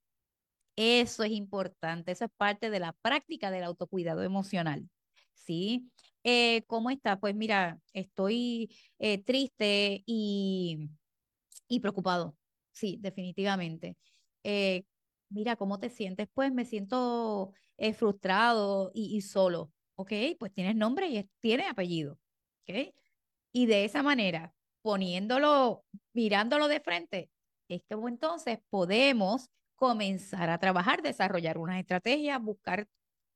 Eso es importante, eso es parte de la práctica del autocuidado emocional. ¿Sí? Eh, ¿cómo está? Pues mira, estoy eh, triste y y preocupado, sí, definitivamente. Eh, Mira, ¿cómo te sientes? Pues me siento eh, frustrado y, y solo, ¿ok? Pues tienes nombre y es- tiene apellido, ¿ok? Y de esa manera, poniéndolo, mirándolo de frente, es que entonces podemos comenzar a trabajar, desarrollar unas estrategias, buscar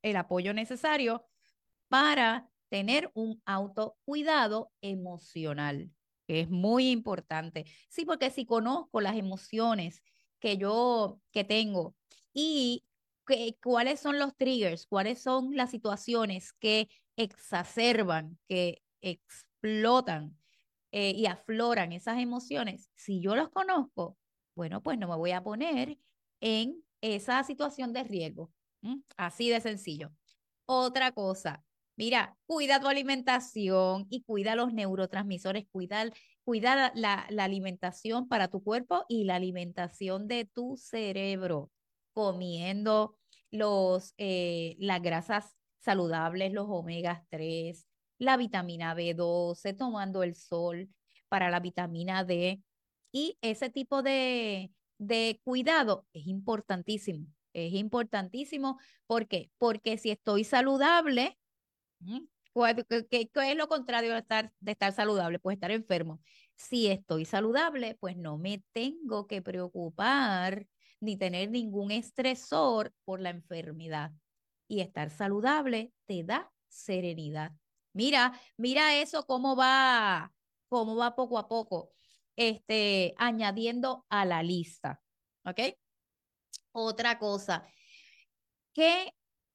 el apoyo necesario para tener un autocuidado emocional, que es muy importante. Sí, porque si conozco las emociones que yo que tengo y que, cuáles son los triggers, cuáles son las situaciones que exacerban, que explotan eh, y afloran esas emociones, si yo los conozco, bueno, pues no me voy a poner en esa situación de riesgo. ¿Mm? Así de sencillo. Otra cosa, mira, cuida tu alimentación y cuida los neurotransmisores, cuida, cuida la, la, la alimentación para tu cuerpo y la alimentación de tu cerebro, comiendo los, eh, las grasas saludables, los omegas tres, la vitamina B doce, tomando el sol para la vitamina D. Y ese tipo de, de cuidado es importantísimo, es importantísimo. ¿Por qué? Porque si estoy saludable, ¿mm? ¿cuál- ¿qué, qué- qué es lo contrario de estar, de estar saludable? Pues estar enfermo. Si estoy saludable, pues no me tengo que preocupar ni tener ningún estresor por la enfermedad. Y estar saludable te da serenidad. Mira, mira eso cómo va, cómo va poco a poco, este, añadiendo a la lista. ¿Ok? Otra cosa, ¿qué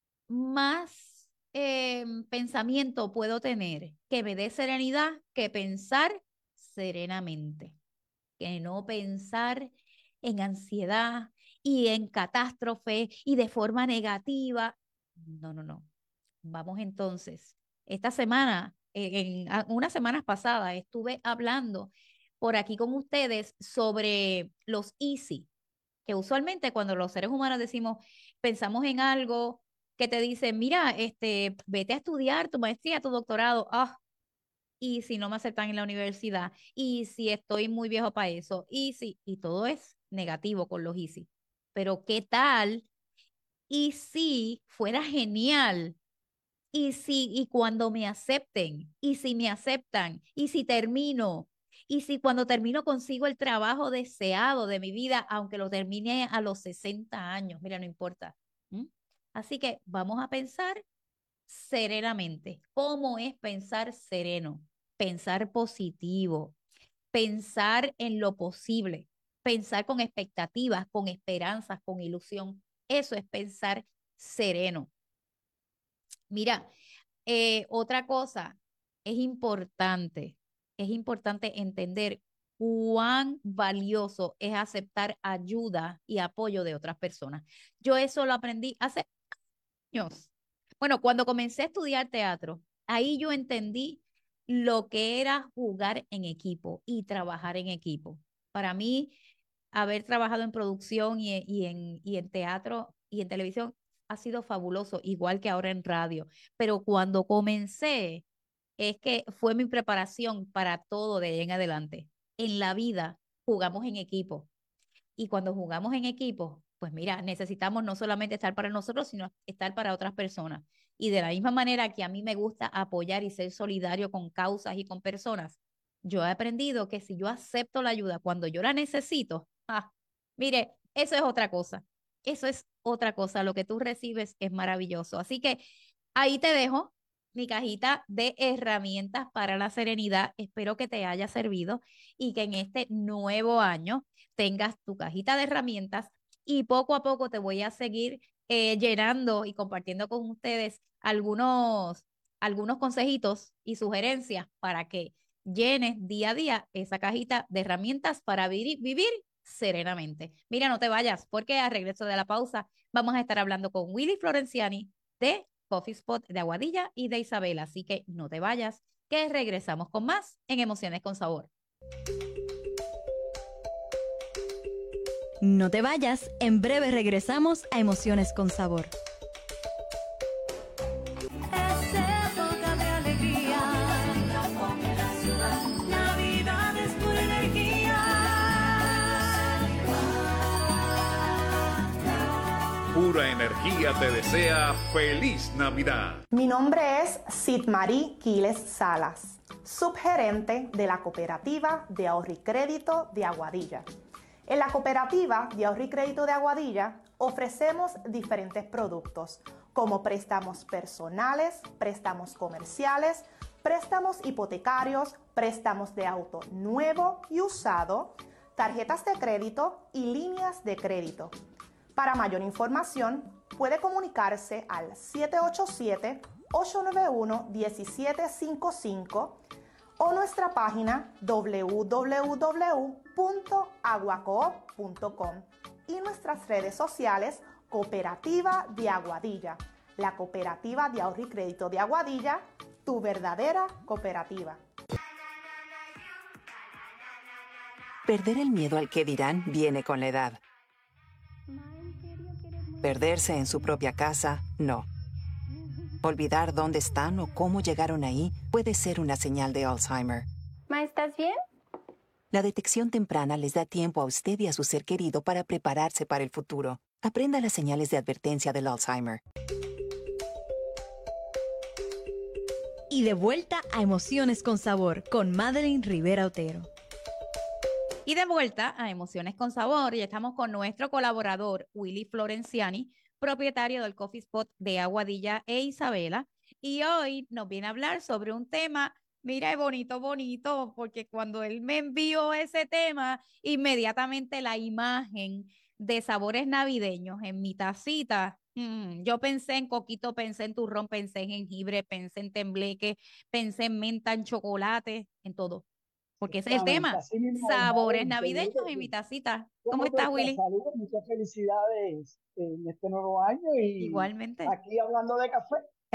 más eh, pensamiento puedo tener que me dé serenidad que pensar serenamente? Que no pensar en ansiedad y en catástrofe y de forma negativa. No, no, no. Vamos entonces. Esta semana, eh, en a- unas semanas pasadas, estuve hablando por aquí con ustedes sobre los easy, que usualmente cuando los seres humanos decimos, pensamos en algo que te dice, mira, este, vete a estudiar tu maestría, tu doctorado, ah, y si no me aceptan en la universidad, y si estoy muy viejo para eso, y si, y todo es negativo con los easy. Pero ¿qué tal? Y si fuera genial, y si, y cuando me acepten, y si me aceptan, y si termino, y si cuando termino consigo el trabajo deseado de mi vida, aunque lo termine a los sesenta años, mira, no importa. ¿Mm? Así que vamos a pensar serenamente. ¿Cómo es pensar sereno? Pensar positivo, pensar en lo posible, pensar con expectativas, con esperanzas, con ilusión. Eso es pensar sereno. Mira, eh, otra cosa, es importante, es importante entender cuán valioso es aceptar ayuda y apoyo de otras personas. Yo eso lo aprendí hace años. Bueno, cuando comencé a estudiar teatro, ahí yo entendí lo que era jugar en equipo y trabajar en equipo. Para mí, haber trabajado en producción y, y en, y en teatro y en televisión ha sido fabuloso, igual que ahora en radio. Pero cuando comencé, es que fue mi preparación para todo de ahí en adelante. En la vida jugamos en equipo. Y cuando jugamos en equipo, pues mira, necesitamos no solamente estar para nosotros, sino estar para otras personas. Y de la misma manera que a mí me gusta apoyar y ser solidario con causas y con personas, yo he aprendido que si yo acepto la ayuda cuando yo la necesito, ah, mire, eso es otra cosa. Eso es otra cosa. Lo que tú recibes es maravilloso. Así que ahí te dejo mi cajita de herramientas para la serenidad. Espero que te haya servido y que en este nuevo año tengas tu cajita de herramientas y poco a poco te voy a seguir eh, llenando y compartiendo con ustedes algunos, algunos consejitos y sugerencias para que llenes día a día esa cajita de herramientas para vivir, vivir serenamente. Mira, no te vayas porque al regreso de la pausa vamos a estar hablando con Willy Florenciani de Coffee Spot de Aguadilla y de Isabela. Así que no te vayas, que regresamos con más en Emociones con Sabor. No te vayas, en breve regresamos a Emociones con Sabor. Es época de alegría. Navidad es pura energía. Pura Energía te desea feliz Navidad. Mi nombre es Sidmarí Quiles Salas, subgerente de la Cooperativa de Ahorro y Crédito de Aguadilla. En la Cooperativa de Ahorro y Crédito de Aguadilla ofrecemos diferentes productos, como préstamos personales, préstamos comerciales, préstamos hipotecarios, préstamos de auto nuevo y usado, tarjetas de crédito y líneas de crédito. Para mayor información, puede comunicarse al siete ocho siete, ocho nueve uno, uno siete cinco cinco o nuestra página w w w punto aguacoop punto com y nuestras redes sociales Cooperativa de Aguadilla, la Cooperativa de Ahorro y Crédito de Aguadilla, tu verdadera cooperativa. Perder el miedo al que dirán viene con la edad. Perderse en su propia casa, no. Olvidar dónde están o cómo llegaron ahí puede ser una señal de Alzheimer. Ma, ¿estás bien? La detección temprana les da tiempo a usted y a su ser querido para prepararse para el futuro. Aprenda las señales de advertencia del Alzheimer. Y de vuelta a Emociones con Sabor con Madeline Rivera Otero. Y de vuelta a Emociones con Sabor, y estamos con nuestro colaborador Willy Florenciani, propietario del Coffee Spot de Aguadilla e Isabela, y hoy nos viene a hablar sobre un tema, mira, es bonito, bonito, porque cuando él me envió ese tema, inmediatamente la imagen de sabores navideños en mi tacita, mm, yo pensé en coquito, pensé en turrón, pensé en jengibre, pensé en tembleque, pensé en menta, en chocolate, en todo. Porque ese es el Exactamente, tema, así mismo, sabores Madeline, seguro navideños que en mi sí. tacita. ¿Cómo ¿Cómo tú estás, estás? Willy? Saludos, muchas felicidades en este nuevo año y Igualmente. aquí hablando de café.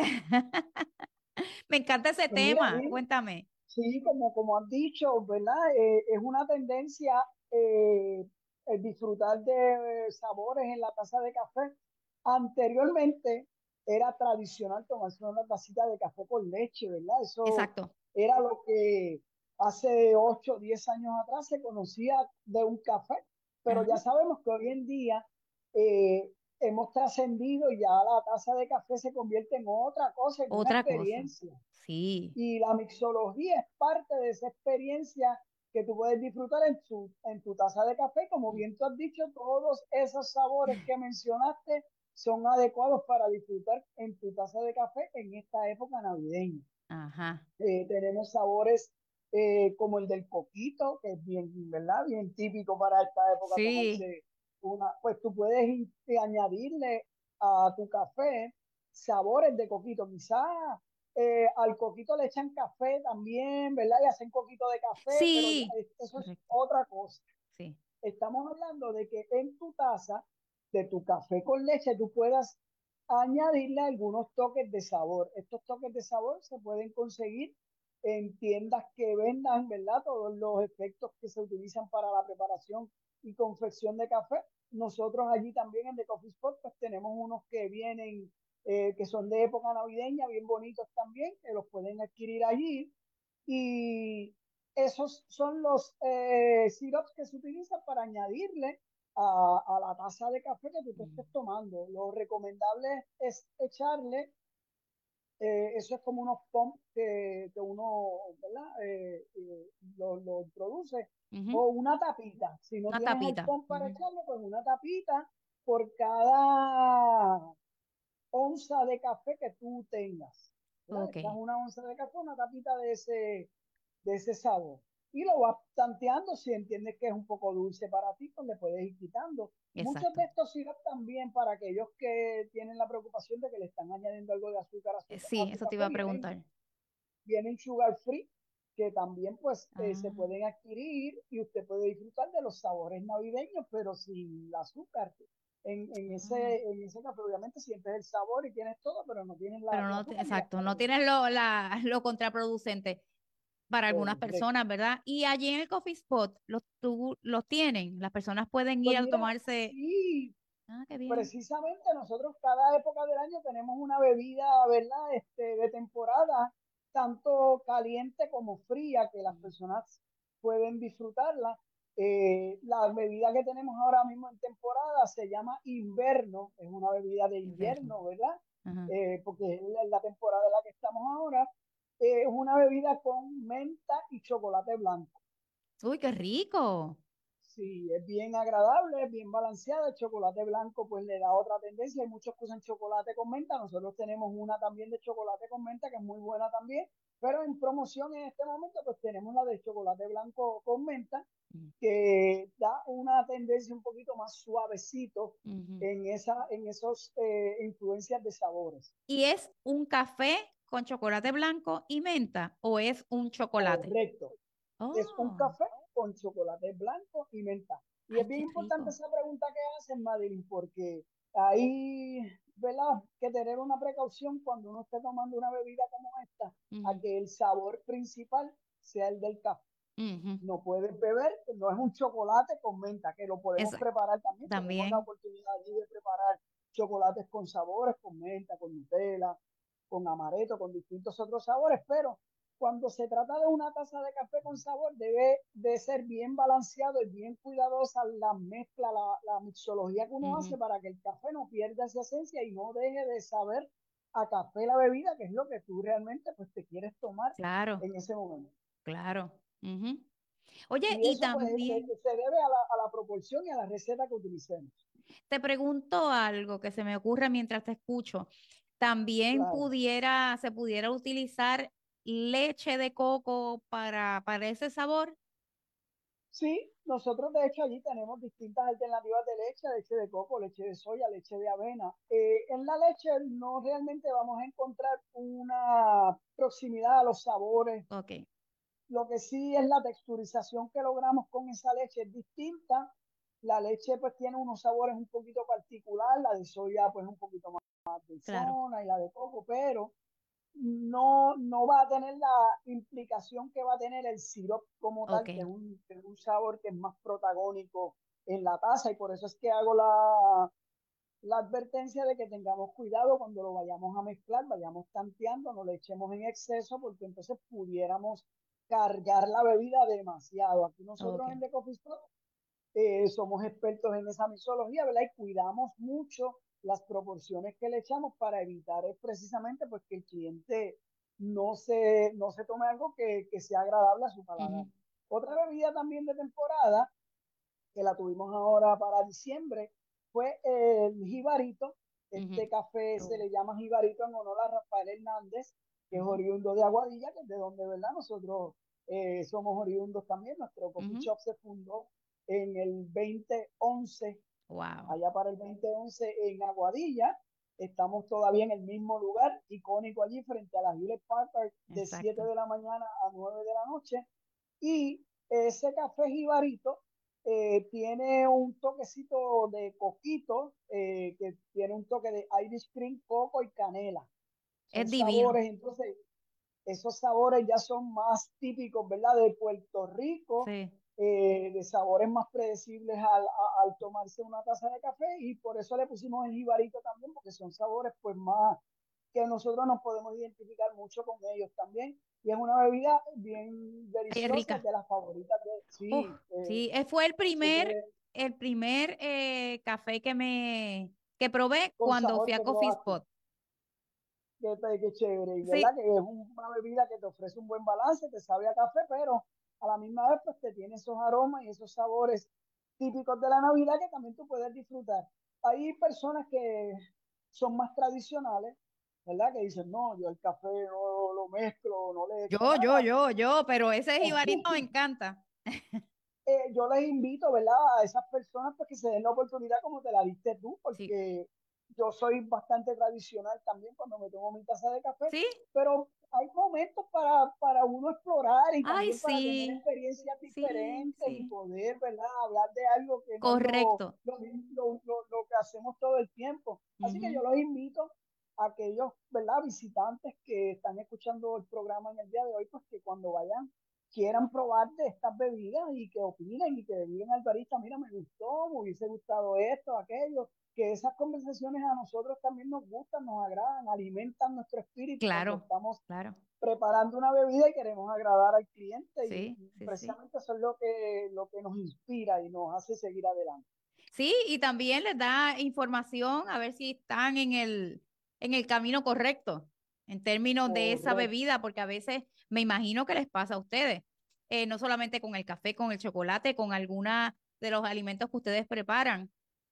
Me encanta ese Pues mira, tema, bien, cuéntame. sí, como, como han dicho, ¿verdad? Eh, es una tendencia eh, el disfrutar de sabores en la taza de café. Anteriormente era tradicional tomarse una tacita de café con leche, ¿verdad? Eso Exacto. era lo que hace ocho o diez años atrás se conocía de un café, pero Ajá. ya sabemos que hoy en día eh, hemos trascendido y ya la taza de café se convierte en otra cosa, en una Otra cosa. experiencia. Sí. Y la mixología es parte de esa experiencia que tú puedes disfrutar en tu, en tu taza de café. Como bien tú has dicho, todos esos sabores que mencionaste son adecuados para disfrutar en tu taza de café en esta época navideña. Ajá. Eh, tenemos sabores eh, como el del coquito, que es bien, ¿verdad? Bien típico para esta época Sí. tomarse una, pues tú puedes eh, añadirle a tu café sabores de coquito, quizás eh, al coquito le echan café también, ¿verdad? Y hacen coquito de café, pero ya, Sí. es- eso es Correcto. otra cosa. Sí. Estamos hablando de que en tu taza de tu café con leche tú puedas añadirle algunos toques de sabor. Estos toques de sabor se pueden conseguir en tiendas que vendan, ¿verdad? Todos los efectos que se utilizan para la preparación y confección de café. Nosotros allí también en The Coffee Spot pues tenemos unos que vienen, eh, que son de época navideña, bien bonitos también, que los pueden adquirir allí. Y esos son los eh, sirops que se utilizan para añadirle a, a la taza de café que tú te estés tomando. Lo recomendable es echarle, eh, eso es como unos pumps que, que uno, ¿verdad? Eh, eh, lo, lo introduce, Ujú. o una tapita. Si no Una tienes el tapita. pump para Ujú. echarle, pues una tapita por cada onza de café que tú tengas. ¿Verdad? Ok. Echas una onza de café, una tapita de ese, de ese sabor. Y lo vas tanteando, si entiendes que es un poco dulce para ti, pues le puedes ir quitando. Muchos Exacto. de estos sirops también para aquellos que tienen la preocupación de que le están añadiendo algo de azúcar a su, Eh, a Sí, su eso te iba café, a vienen, preguntar. vienen sugar free, que también pues eh, se Ah. pueden adquirir y usted puede disfrutar de los sabores navideños, pero sin el azúcar. En, en, Ah. ese, en ese café obviamente sientes el sabor y tienes todo, pero no tienes la, Pero el no, te- azúcar ni las exacto, no calorías. tienes lo, la, lo contraproducente para algunas Correcto. personas, ¿verdad? Y allí en el Coffee Spot, los, tú, los tienen, las personas pueden ir Pues a mira, tomarse. sí, Ah, qué bien. precisamente nosotros cada época del año tenemos una bebida, ¿verdad? Este, de temporada, tanto caliente como fría, que las personas pueden disfrutarla. Eh, la bebida que tenemos ahora mismo en temporada se llama invierno, es una bebida de Invierno. invierno, ¿verdad? Ajá. Eh, porque es la, la temporada en la que estamos ahora. Eh, es una bebida con menta y chocolate blanco. Uy, qué rico. sí, es bien agradable, es bien balanceada. El chocolate blanco pues le da otra tendencia. Hay muchos que usan chocolate con menta. Nosotros tenemos una también de chocolate con menta que es muy buena también. Pero en promoción en este momento pues tenemos la de chocolate blanco con menta Mm, que da una tendencia un poquito más suavecito ujú. en esa, en esos eh, influencias de sabores. ¿Y es un café con chocolate blanco y menta o es un chocolate? Correcto. Es un Oh, café con chocolate blanco y menta. Y ay, es bien qué importante rico. esa pregunta que hacen, Madeline, porque ahí, ¿verdad? Que tener una precaución cuando uno esté tomando una bebida como esta, a Ujú, que el sabor principal sea el del café. ujú. No puedes beber, no es un chocolate con menta, que lo podemos Exacto. preparar también. Tenemos la También. oportunidad allí de preparar chocolates con sabores, con menta, con Nutella, con amaretto, con distintos otros sabores, pero cuando se trata de una taza de café con sabor, debe de ser bien balanceado y bien cuidadosa la mezcla, la, la mixología que uno Ujú. hace para que el café no pierda esa esencia y no deje de saber a café la bebida, que es lo que tú realmente pues te quieres tomar Claro, en ese momento. claro. Ujú. Oye, Y y eso pues se, también se debe a la, a la proporción y a la receta que utilicemos. te pregunto algo que se me ocurre mientras te escucho. También Claro. pudiera, se pudiera utilizar leche de coco para, para ese sabor. Sí, nosotros de hecho allí tenemos distintas alternativas de leche, leche de coco, leche de soya, leche de avena. Eh, en la leche no realmente vamos a encontrar una proximidad a los sabores. Ok, Lo que sí es la texturización que logramos con esa leche es distinta. La leche pues tiene unos sabores un poquito particular, la de soya pues un poquito más claro. dulzona y la de coco, pero no, no va a tener la implicación que va a tener el sirop como Ok. tal, que es un, que es un sabor que es más protagónico en la taza y por eso es que hago la, la advertencia de que tengamos cuidado cuando lo vayamos a mezclar, vayamos tanteando, no le echemos en exceso porque entonces pudiéramos cargar la bebida demasiado. Aquí nosotros Ok. en The Coffee Spot eh, somos expertos en esa mixología, ¿verdad? Y cuidamos mucho las proporciones que le echamos para evitar es precisamente pues, que el cliente no se, no se tome algo que, que sea agradable a su paladar. Ujú, Otra bebida también de temporada, que la tuvimos ahora para diciembre, fue el jibarito. ujú. Este café se Oh, le llama jibarito en honor a Rafael Hernández, que es ujú, oriundo de Aguadilla, que es de donde, ¿verdad? Nosotros eh, somos oriundos también. Nuestro coffee ujú. shop se fundó en el veinte once, Wow. allá para el veinte once en Aguadilla. Estamos todavía en el mismo lugar, icónico allí frente a la Hewlett Packard, de siete Exacto. de la mañana a nueve de la noche. Y ese café jibarito eh, tiene un toquecito de coquito, eh, que tiene un toque de Irish Cream, coco y canela. Son Es divino. sabores, entonces esos sabores ya son más típicos, ¿verdad? De Puerto Rico, Sí. eh, de sabores más predecibles al, a- al tomarse una taza de café y por eso le pusimos el jibarito también, porque son sabores pues más que nosotros nos podemos identificar mucho con ellos también. Y es una bebida bien Ay, es deliciosa, rica. de las favoritas de, Uf, sí, eh, sí, eh, fue el primer, súper el primer eh, café que me que probé con cuando sabor fui a que Coffee probaste. Spot. Qué, qué chévere, y Sí, verdad que es una bebida que te ofrece un buen balance, te sabe a café, pero a la misma vez pues te tiene esos aromas y esos sabores típicos de la Navidad que también tú puedes disfrutar. Hay personas que son más tradicionales, ¿verdad? Que dicen, no, yo el café no lo mezclo, no le echo yo, yo, nada. yo, yo, pero ese jibarito me encanta. Eh, yo les invito, ¿verdad? A esas personas pues, que se den la oportunidad como te la diste tú, Sí, porque yo soy bastante tradicional también cuando me tomo mi taza de café, sí, pero hay momentos para, para uno explorar y ay, también para tener sí, experiencias sí, diferentes y sí, poder, ¿verdad? Hablar de algo que no es lo, correcto. lo, lo, lo, lo que hacemos todo el tiempo. Así que Ujú. yo los invito a aquellos, ¿verdad? Visitantes que están escuchando el programa en el día de hoy, pues que cuando vayan quieran probar de estas bebidas y que opinen y que digan al barista, mira, me gustó, me hubiese gustado esto, aquello, que esas conversaciones a nosotros también nos gustan, nos agradan, alimentan nuestro espíritu cuando Claro, estamos claro, preparando una bebida y queremos agradar al cliente y, sí, y sí, sí. precisamente eso es lo que, lo que nos inspira y nos hace seguir adelante. Sí, y también les da información a ver si están en el, en el camino correcto en términos de esa Correcto. bebida, porque a veces me imagino que les pasa a ustedes, eh, no solamente con el café, con el chocolate, con alguna de los alimentos que ustedes preparan,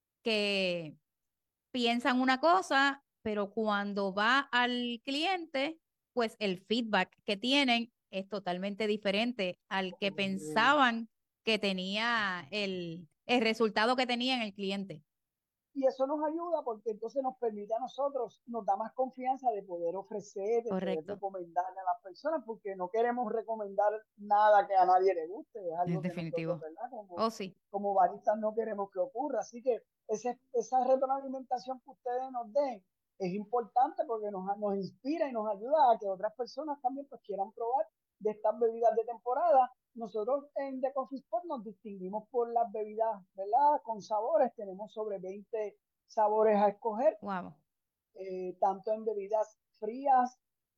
que piensan una cosa, pero cuando va al cliente, pues el feedback que tienen es totalmente diferente al que pensaban que tenía el, el resultado que tenía en el cliente. Y eso nos ayuda porque entonces nos permite a nosotros, nos da más confianza de poder ofrecer, de Correcto. poder recomendarle a las personas, porque no queremos recomendar nada que a nadie le guste, es algo Es que definitivo. nosotros, ¿verdad? Como, Oh, sí. como baristas no queremos que ocurra. Así que ese, esa retroalimentación que ustedes nos den es importante porque nos, nos inspira y nos ayuda a que otras personas también pues quieran probar de estas bebidas de temporada. Nosotros en The Coffee Spot nos distinguimos por las bebidas, ¿verdad? Con sabores, tenemos sobre veinte sabores a escoger, Wow. eh, tanto en bebidas frías,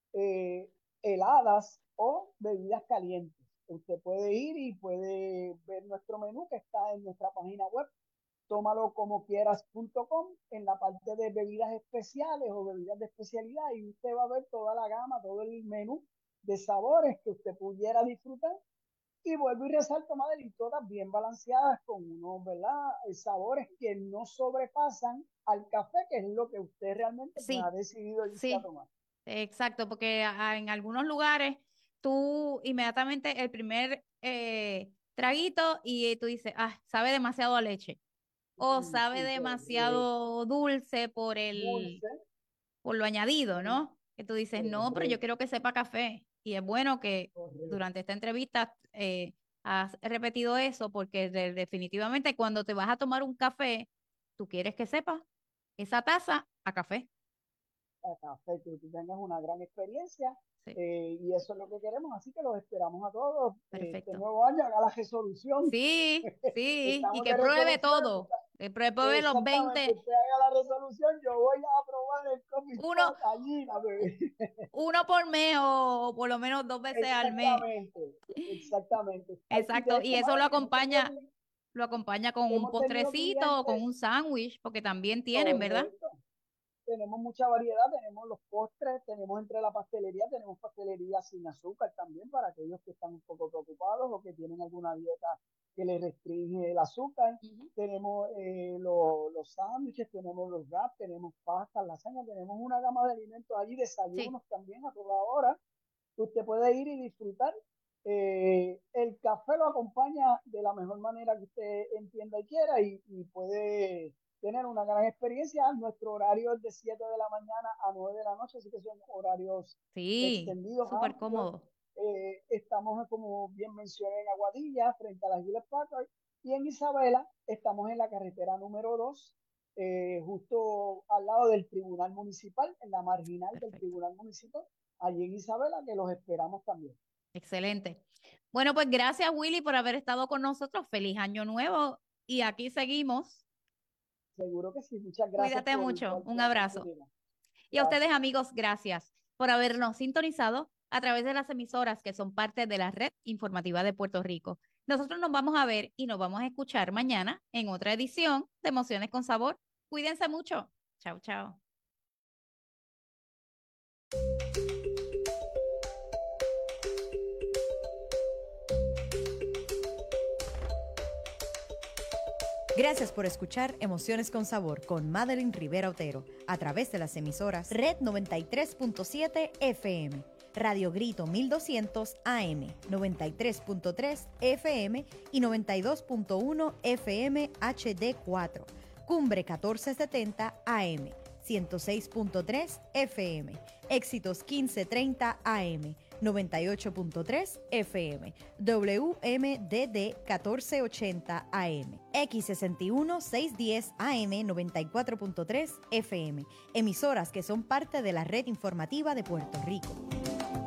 eh, heladas o bebidas calientes. Usted puede ir y puede ver nuestro menú que está en nuestra página web, tómalo como quieras punto com, en la parte de bebidas especiales o bebidas de especialidad, y usted va a ver toda la gama, todo el menú de sabores que usted pudiera disfrutar. Y vuelvo y resalto, Madeline, todas bien balanceadas con unos, ¿verdad? Sabores que no sobrepasan al café, que es lo que usted realmente pues, Sí, ha decidido irse sí, a tomar. exacto, porque a- en algunos lugares tú inmediatamente el primer eh, traguito y tú dices, ah, sabe demasiado a leche o Sí, sabe sí, correcto. demasiado dulce por el, Dulce. por lo añadido, eh, ¿no? Que tú dices, no, pero yo correcto, quiero que sepa café. Y es bueno que correcto. durante esta entrevista eh, has repetido eso porque de- definitivamente cuando te vas a tomar un café, tú quieres que sepa esa taza a café. A café, que tú tengas una gran experiencia. Sí, eh, y eso es lo que queremos, así que los esperamos a todos eh, este perfecto. nuevo año, haga la resolución. Sí, sí, y Estamos que de pruebe resoluciones. todo, que prue- pruebe los Exactamente, veinte, usted haga la resolución, yo voy a probar el Coffee uno, Spot allí, la bebé. uno por mes o por lo menos dos veces al mes. Exactamente, exactamente. Ay, y de Exacto, y hecho, eso lo madre, hemos tenido, acompaña, lo acompaña con un hemos tenido postrecito o con clientes, un sándwich, porque también tienen, ¿verdad? correcto, tenemos mucha variedad, tenemos los postres, tenemos entre la pastelería, tenemos pastelería sin azúcar también para aquellos que están un poco preocupados o que tienen alguna dieta que les restringe el azúcar. Ujú. Tenemos eh, lo- los sándwiches, tenemos los wraps, tenemos pastas, lasaña, tenemos una gama de alimentos allí, Sí, desayunos también a toda hora. Usted puede ir y disfrutar. Eh, el café lo acompaña de la mejor manera que usted entienda y quiera y, y puede tener una gran experiencia. Nuestro horario es de siete de la mañana a nueve de la noche, así que son horarios sí, extendidos, súper amplios. cómodo. Eh, estamos, como bien mencioné, en Aguadilla, frente a la Hewlett Packard, y en Isabela estamos en la carretera número dos, eh, justo al lado del Tribunal Municipal, en la marginal del Perfecto, Tribunal Municipal, allí en Isabela, que los esperamos también. excelente. Bueno, pues gracias, Willy, por haber estado con nosotros. Feliz año nuevo y aquí seguimos. Seguro que sí. Muchas gracias Cuídate por, mucho. por Un la abrazo. oportunidad. Y a ustedes, Gracias. amigos, gracias por habernos sintonizado a través de las emisoras que son parte de la red informativa de Puerto Rico. Nosotros nos vamos a ver y nos vamos a escuchar mañana en otra edición de Emociones con Sabor. Cuídense mucho. Chao, chao. Gracias por escuchar Emociones con Sabor con Madeline Rivera Otero a través de las emisoras Red noventa y tres punto siete F M, Radio Grito mil doscientos A M, noventa y tres punto tres F M y noventa y dos punto uno F M H D cuatro, Cumbre catorce setenta A M, ciento seis punto tres F M, Éxitos quince treinta A M, noventa y ocho punto tres F M, W M D D catorce ochenta A M, X sesenta y uno seiscientos diez A M, noventa y cuatro punto tres F M, emisoras que son parte de la red informativa de Puerto Rico.